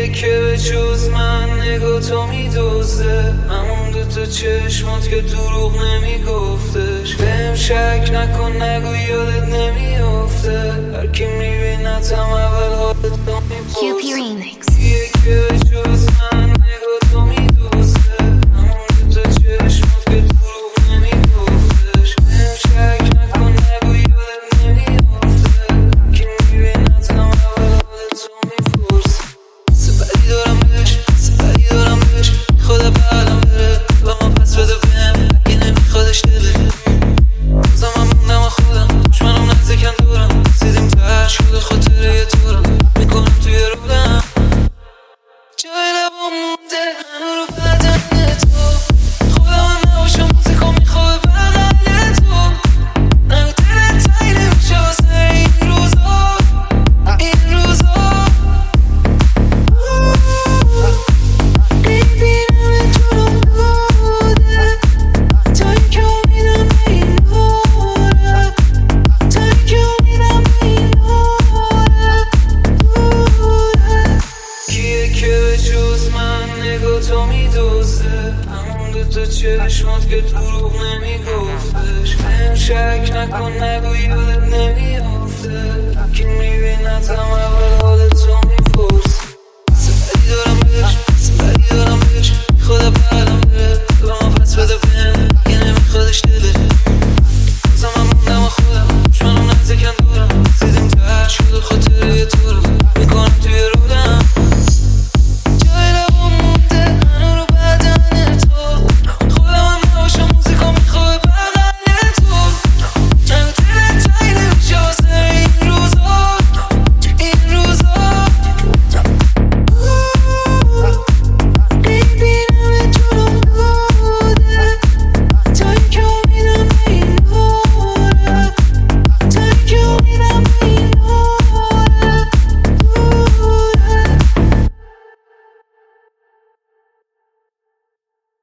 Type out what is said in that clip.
که به جز من نگاه تو میدوزه، همون دوتا چشمات که دروغ نمیگفتش. بهم شک نکن نگو یادت نمیافته، هرکی میبینتم اول حالت تو میپرسه. کیه که به جز من نگاه تو میدوزه، همون دوتا چشمات که دروغ نمیگفتش. بهم شک نکن نگو یادت نمیافته، هرکی میبینتم اول حالت تو میپرسه. سپری دارم بهش خدا بعدم بره و ما پس بده بهم اگه نمیخوادش دله. بازم من موندم خودم، دشمنم نزدیکن دورم، رسیدیم ته شده خاطره یه طورم میکنم توی رودم. جای لبام مونده هنو رو بدن تو، خودم نباشم موزیکو میخواه بغل تو. نگو دلت تایی نمیشه واسه این روزا. میبینم جلوم دوده، تایی که امیدم به این دوره، تایی که امیدم به این دوره. کیه که به جز من نگاه تو میدوزه، همون دوتا چشمات که دروغ نمیگفتش. بهم شک نکن نگو یادت نمیافته، هرکی میبینتم